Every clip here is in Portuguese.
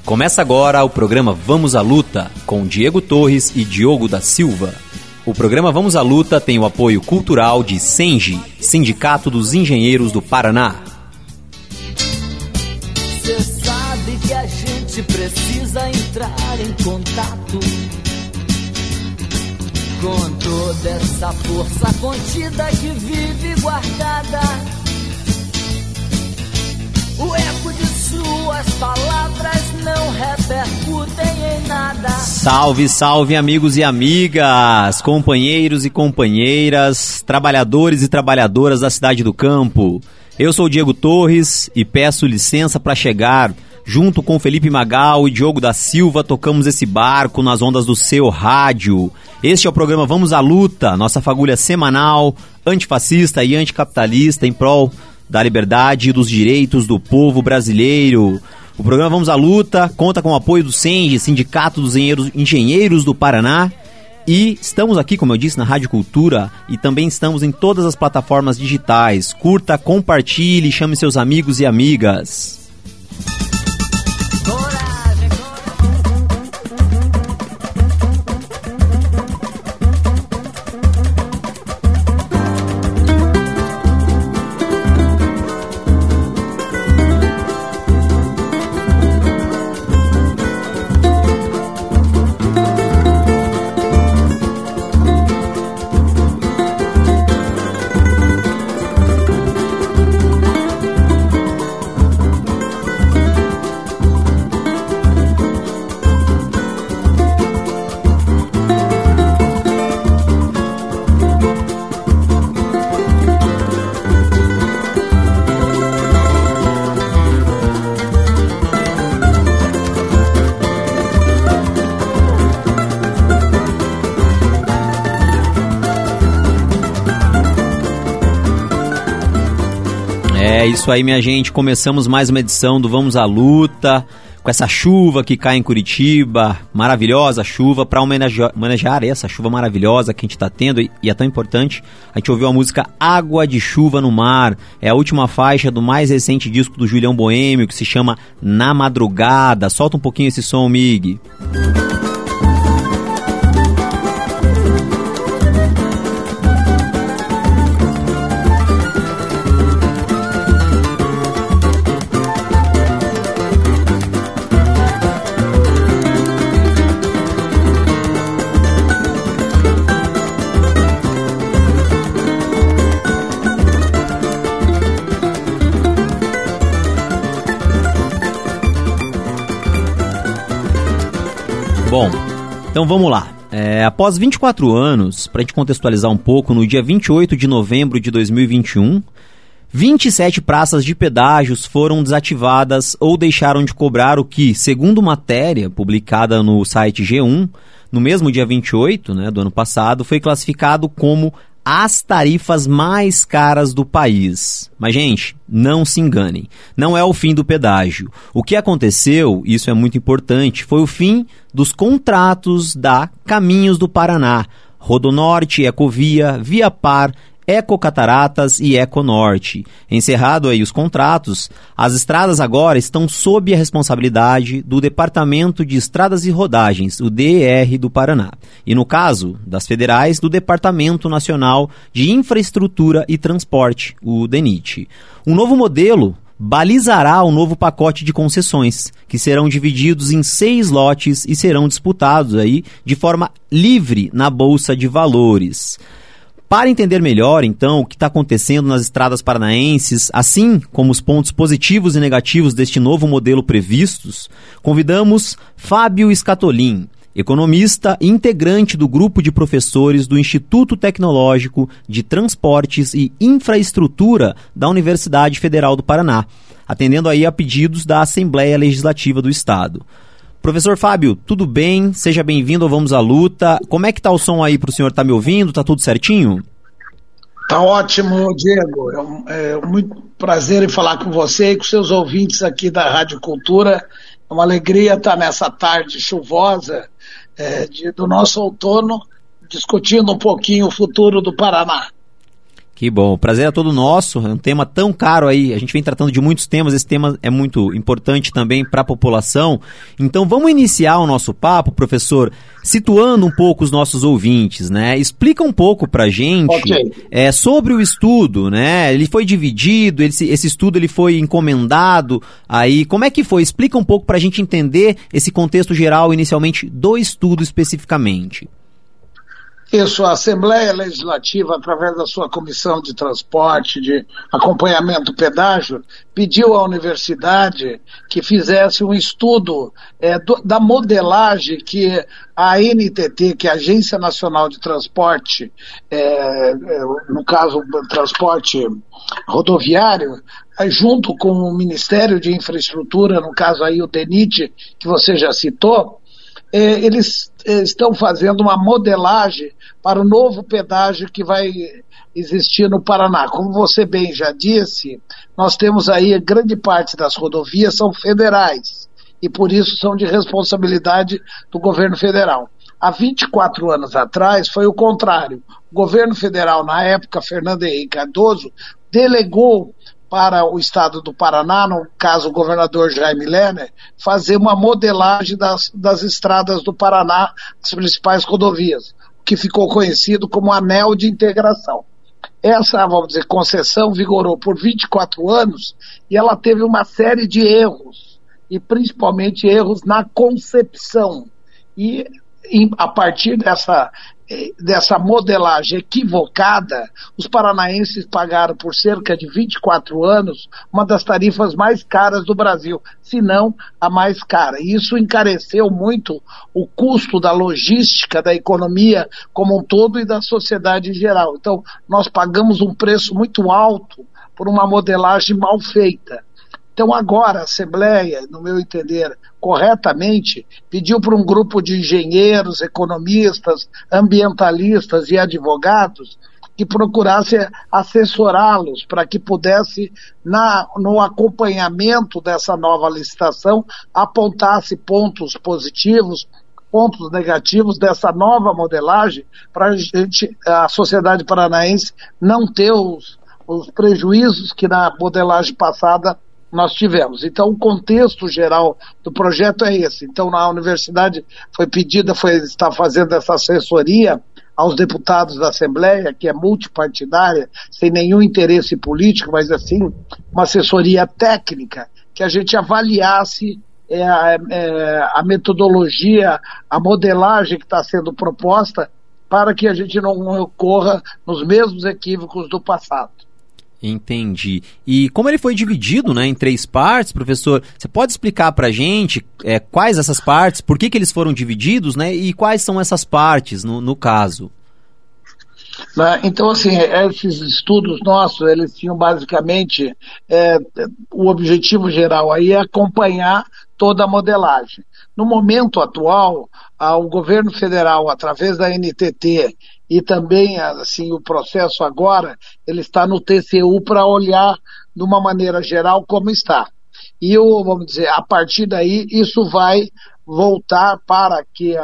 Começa agora o programa Vamos à Luta, com Diego Torres e Diogo da Silva. O programa Vamos à Luta tem o apoio cultural de SENGE, Sindicato dos Engenheiros do Paraná. Cê sabe que a gente precisa entrar em contato com toda essa força contida que vive guardada. O eco de suas palavras não repercutem em nada. Salve, salve, amigos e amigas, companheiros e companheiras, trabalhadores e trabalhadoras da cidade do campo. Eu sou o Diego Torres e peço licença para chegar. Junto com Felipe Magal e Diogo da Silva, tocamos esse barco nas ondas do seu rádio. Este é o programa Vamos à Luta, nossa fagulha semanal, antifascista e anticapitalista em prol da liberdade e dos direitos do povo brasileiro. O programa Vamos à Luta conta com o apoio do SENGE, Sindicato dos Engenheiros do Paraná. E estamos aqui, como eu disse, na Rádio Cultura e também estamos em todas as plataformas digitais. Curta, compartilhe, chame seus amigos e amigas. É isso aí, minha gente, começamos mais uma edição do Vamos à Luta, com essa chuva que cai em Curitiba, maravilhosa chuva, para homenagear essa chuva maravilhosa que a gente está tendo, e é tão importante, a gente ouviu a música Água de Chuva no Mar, é a última faixa do mais recente disco do Julião Boêmio, que se chama Na Madrugada. Solta um pouquinho esse som, Mig. Bom, então vamos lá. Após 24 anos, para a gente contextualizar um pouco, no dia 28 de novembro de 2021, 27 praças de pedágios foram desativadas ou deixaram de cobrar o que, segundo matéria publicada no site G1, no mesmo dia 28, do ano passado, foi classificado como as tarifas mais caras do país. Mas, gente, não se enganem, não é o fim do pedágio. O que aconteceu, isso é muito importante, foi o fim dos contratos da Caminhos do Paraná, Rodonorte, Ecovia, Viapar, Ecocataratas e Econorte. Encerrado aí os contratos, as estradas agora estão sob a responsabilidade do Departamento de Estradas e Rodagens, o DER do Paraná. E no caso das federais, do Departamento Nacional de Infraestrutura e Transporte, o DENIT. Um novo modelo balizará o novo pacote de concessões, que serão divididos em 6 lotes e serão disputados aí de forma livre na Bolsa de Valores. Para entender melhor, então, o que está acontecendo nas estradas paranaenses, assim como os pontos positivos e negativos deste novo modelo previstos, convidamos Fábio Scatolin, economista e integrante do grupo de professores do Instituto Tecnológico de Transportes e Infraestrutura da Universidade Federal do Paraná, atendendo aí a pedidos da Assembleia Legislativa do Estado. Professor Fábio, tudo bem? Seja bem-vindo ao Vamos à Luta. Como é que tá o som aí para o senhor? Tá me ouvindo? Tá tudo certinho? Tá ótimo, Diego. É muito prazer em falar com você e com seus ouvintes aqui da Rádio Cultura. É uma alegria estar nessa tarde chuvosa do nosso outono, discutindo um pouquinho o futuro do Paraná. Que bom, o prazer é todo nosso, é um tema tão caro aí, a gente vem tratando de muitos temas, esse tema é muito importante também para a população. Então vamos iniciar o nosso papo, professor, situando um pouco os nossos ouvintes, né? Explica um pouco pra gente sobre o estudo, né? Ele foi dividido, esse estudo ele foi encomendado aí, como é que foi? Explica um pouco pra gente entender esse contexto geral inicialmente do estudo especificamente. Isso, a Assembleia Legislativa, através da sua Comissão de Transporte, de Acompanhamento do Pedágio, pediu à universidade que fizesse um estudo da modelagem que a ANTT, que é a Agência Nacional de Transporte, no caso, transporte rodoviário, junto com o Ministério de Infraestrutura, no caso aí o DENIT, que você já citou, eles estão fazendo uma modelagem para o novo pedágio que vai existir no Paraná. Como você bem já disse, nós temos aí grande parte das rodovias são federais e por isso são de responsabilidade do governo federal. Há 24 anos atrás foi o contrário. O governo federal, na época, Fernando Henrique Cardoso, delegou para o estado do Paraná, no caso o governador Jaime Lerner, fazer uma modelagem das estradas do Paraná, as principais rodovias, que ficou conhecido como Anel de Integração. Essa, vamos dizer, concessão vigorou por 24 anos e ela teve uma série de erros, e principalmente erros na concepção. E a partir dessa modelagem equivocada, os paranaenses pagaram por cerca de 24 anos uma das tarifas mais caras do Brasil, se não a mais cara. E isso encareceu muito o custo da logística, da economia como um todo e da sociedade em geral. Então, nós pagamos um preço muito alto por uma modelagem mal feita. Então agora a Assembleia, no meu entender, corretamente, pediu para um grupo de engenheiros, economistas, ambientalistas e advogados que procurasse assessorá-los para que pudesse, no acompanhamento dessa nova licitação, apontasse pontos positivos, pontos negativos dessa nova modelagem para a sociedade paranaense não ter os prejuízos que na modelagem passada nós tivemos. Então, o contexto geral do projeto é esse. Então, a universidade está fazendo essa assessoria aos deputados da Assembleia, que é multipartidária, sem nenhum interesse político, mas assim, uma assessoria técnica, que a gente avaliasse a metodologia, a modelagem que está sendo proposta, para que a gente não ocorra nos mesmos equívocos do passado. Entendi. E como ele foi dividido, né, em 3 partes, professor, você pode explicar para a gente quais essas partes, por que eles foram divididos, né, e quais são essas partes no caso? Então, assim, esses estudos nossos, eles tinham basicamente o objetivo geral aí é acompanhar toda a modelagem. No momento atual, o governo federal, através da NTT, e também, assim, o processo agora, ele está no TCU para olhar de uma maneira geral como está. E, vamos dizer, a partir daí, isso vai voltar para que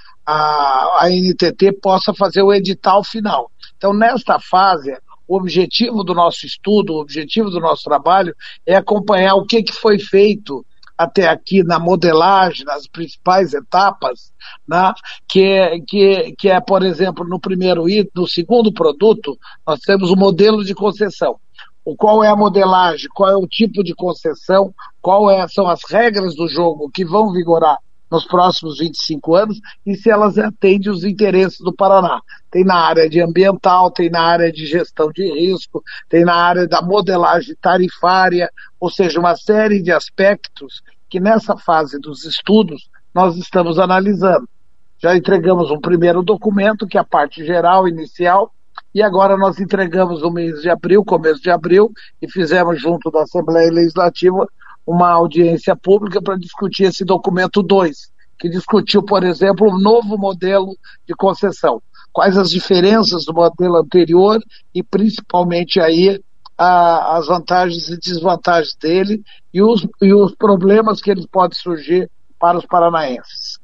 a NTT possa fazer o edital final. Então, nesta fase, o objetivo do nosso estudo, o objetivo do nosso trabalho é acompanhar o que foi feito até aqui na modelagem, nas principais etapas, né, que é, por exemplo, no segundo produto, nós temos o modelo de concessão. Qual é a modelagem, qual é o tipo de concessão, são as regras do jogo que vão vigorar nos próximos 25 anos e se elas atendem os interesses do Paraná. Tem na área de ambiental, tem na área de gestão de risco, tem na área da modelagem tarifária, ou seja, uma série de aspectos que nessa fase dos estudos nós estamos analisando. Já entregamos um primeiro documento, que é a parte geral, inicial, e agora nós entregamos no mês de abril, começo de abril, e fizemos junto da Assembleia Legislativa uma audiência pública para discutir esse documento 2, que discutiu, por exemplo, um novo modelo de concessão. Quais as diferenças do modelo anterior e principalmente aí as vantagens e desvantagens dele e os problemas que eles podem surgir para os paranaenses.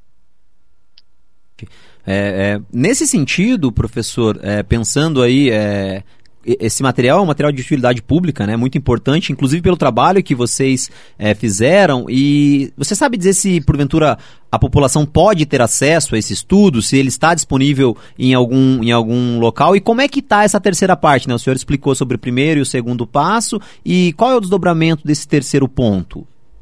Nesse sentido, professor, pensando aí esse material é um material de utilidade pública, né? Muito importante, inclusive pelo trabalho que vocês fizeram. E você sabe dizer se, porventura, a população pode ter acesso a esse estudo, se ele está disponível em algum local? E como é que está essa terceira parte, né? O senhor explicou sobre o primeiro e o segundo passo. E qual é o desdobramento desse terceiro ponto?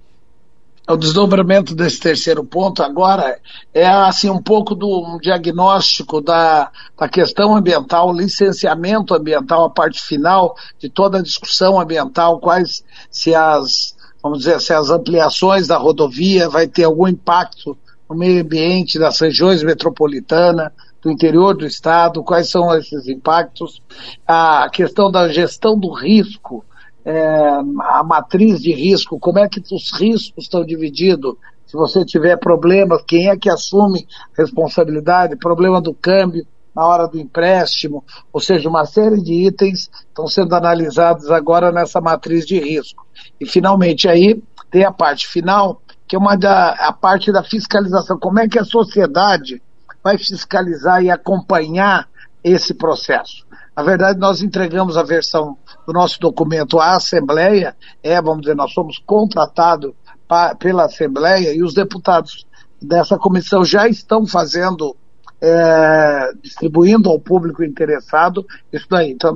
O desdobramento desse terceiro ponto agora é assim um pouco do diagnóstico da questão ambiental, licenciamento ambiental, a parte final de toda a discussão ambiental, se as ampliações da rodovia vai ter algum impacto no meio ambiente das regiões metropolitanas, do interior do estado, quais são esses impactos, a questão da gestão do risco, a matriz de risco, como é que os riscos estão divididos, se você tiver problemas, quem é que assume responsabilidade, problema do câmbio na hora do empréstimo, ou seja, uma série de itens estão sendo analisados agora nessa matriz de risco. E finalmente aí tem a parte final, que é a parte da fiscalização, como é que a sociedade vai fiscalizar e acompanhar esse processo. Na verdade, nós entregamos a versão do nosso documento à Assembleia, vamos dizer, nós somos contratados pela Assembleia e os deputados dessa comissão já estão fazendo, distribuindo ao público interessado isso daí. Então,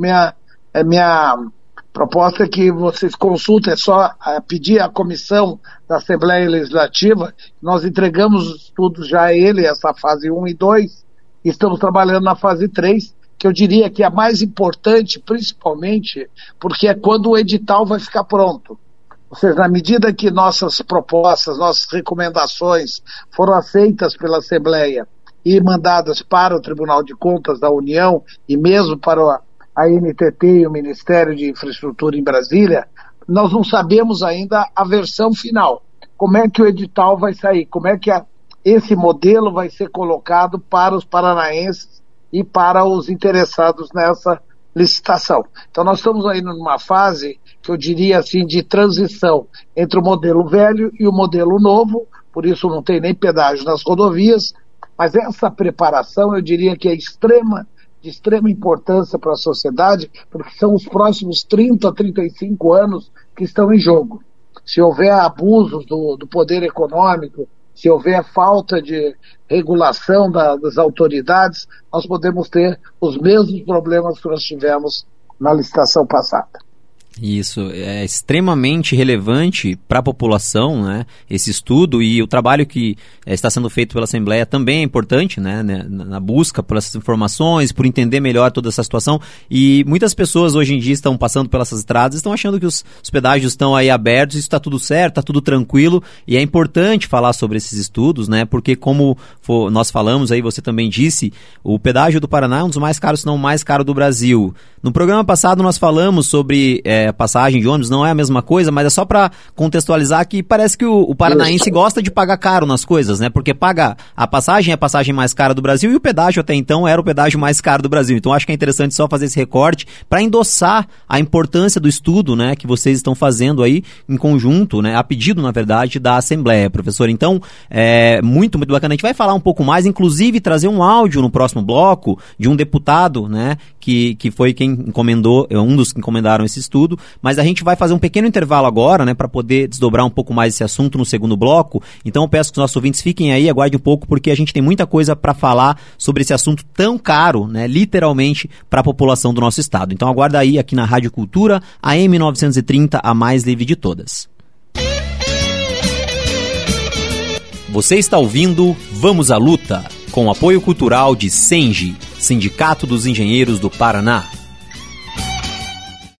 minha proposta é que vocês consultem, é só pedir à comissão da Assembleia Legislativa, nós entregamos os estudos já a ele, essa fase 1 e 2, e estamos trabalhando na fase 3, que eu diria que é a mais importante, principalmente, porque é quando o edital vai ficar pronto. Ou seja, na medida que nossas propostas, nossas recomendações foram aceitas pela Assembleia e mandadas para o Tribunal de Contas da União e mesmo para a NTT e o Ministério de Infraestrutura em Brasília, nós não sabemos ainda a versão final. Como é que o edital vai sair? Como é que esse modelo vai ser colocado para os paranaenses e para os interessados nessa licitação. Então nós estamos aí numa fase, que eu diria assim, de transição entre o modelo velho e o modelo novo, por isso não tem nem pedágio nas rodovias, mas essa preparação eu diria que é de extrema importância para a sociedade, porque são os próximos 30, 35 anos que estão em jogo. Se houver abusos do poder econômico, se houver falta de regulação das autoridades, nós podemos ter os mesmos problemas que nós tivemos na licitação passada. Isso, é extremamente relevante para a população, né, esse estudo, e o trabalho que está sendo feito pela Assembleia também é importante, né, na busca por essas informações, por entender melhor toda essa situação, e muitas pessoas hoje em dia estão passando pelas estradas, estão achando que os pedágios estão aí abertos, isso está tudo certo, está tudo tranquilo, e é importante falar sobre esses estudos, né, porque como nós falamos aí, você também disse, o pedágio do Paraná é um dos mais caros, se não o mais caro do Brasil. No programa passado nós falamos sobre passagem de ônibus, não é a mesma coisa, mas é só para contextualizar que parece que o paranaense gosta de pagar caro nas coisas, né? Porque paga a passagem é a passagem mais cara do Brasil e o pedágio até então era o pedágio mais caro do Brasil. Então acho que é interessante só fazer esse recorte para endossar a importância do estudo, né, que vocês estão fazendo aí em conjunto, né, a pedido, na verdade, da Assembleia, professor. Então, muito, muito bacana. A gente vai falar um pouco mais, inclusive trazer um áudio no próximo bloco de um deputado, né, que foi quem encomendou, um dos que encomendaram esse estudo, mas a gente vai fazer um pequeno intervalo agora, né, para poder desdobrar um pouco mais esse assunto no segundo bloco. Então eu peço que os nossos ouvintes fiquem aí, aguardem um pouco, porque a gente tem muita coisa para falar sobre esse assunto tão caro, né, literalmente, para a população do nosso estado. Então aguarda aí aqui na Rádio Cultura, a AM 930, a mais livre de todas. Você está ouvindo Vamos à Luta, com apoio cultural de Sengi, Sindicato dos Engenheiros do Paraná.